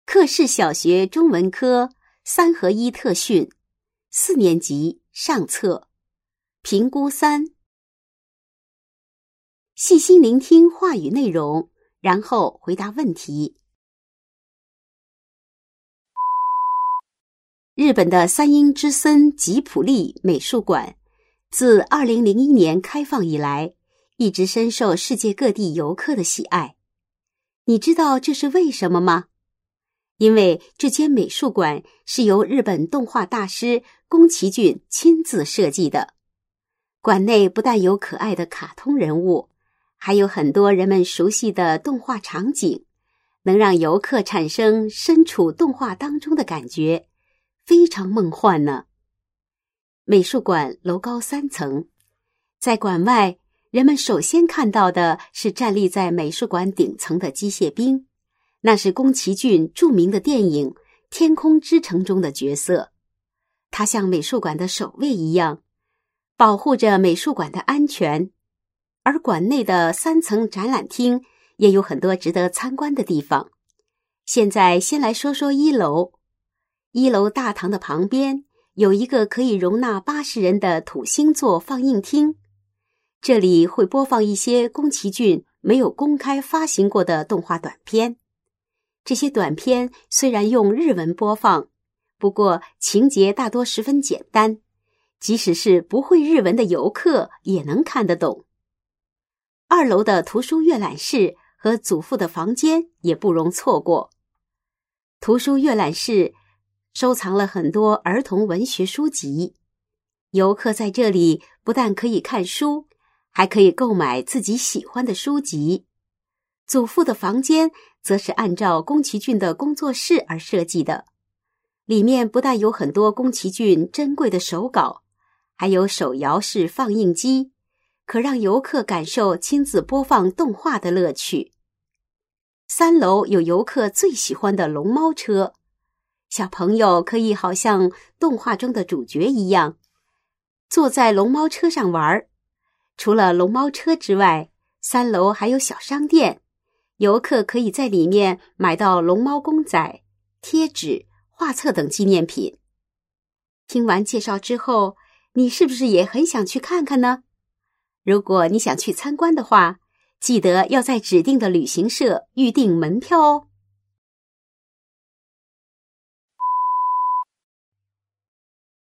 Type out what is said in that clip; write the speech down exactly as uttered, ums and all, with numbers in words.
克氏小学中文科三合一特训，四年级上册，评估三。细心聆听话语内容，然后回答问题。日本的三鹰之森吉普力美术馆自二零零一年开放以来，一直深受世界各地游客的喜爱。你知道这是为什么吗？因为这间美术馆是由日本动画大师宫崎骏亲自设计的。馆内不但有可爱的卡通人物，还有很多人们熟悉的动画场景，能让游客产生身处动画当中的感觉，非常梦幻呢。美术馆楼高三层，在馆外，人们首先看到的是站立在美术馆顶层的机械兵，那是宫崎骏著名的电影《天空之城》中的角色。他像美术馆的守卫一样，保护着美术馆的安全。而馆内的三层展览厅也有很多值得参观的地方。现在先来说说一楼。一楼大堂的旁边有一个可以容纳八十人的土星座放映厅，这里会播放一些宫崎骏没有公开发行过的动画短片。这些短片虽然用日文播放，不过情节大多十分简单，即使是不会日文的游客也能看得懂。二楼的图书阅览室和祖父的房间也不容错过。图书阅览室收藏了很多儿童文学书籍，游客在这里不但可以看书，还可以购买自己喜欢的书籍。祖父的房间则是按照宫崎骏的工作室而设计的，里面不但有很多宫崎骏珍贵的手稿，还有手摇式放映机，可让游客感受亲自播放动画的乐趣。三楼有游客最喜欢的龙猫车，小朋友可以好像动画中的主角一样，坐在龙猫车上玩。除了龙猫车之外，三楼还有小商店，游客可以在里面买到龙猫公仔、贴纸、画册等纪念品。听完介绍之后，你是不是也很想去看看呢？如果你想去参观的话，记得要在指定的旅行社预订门票哦。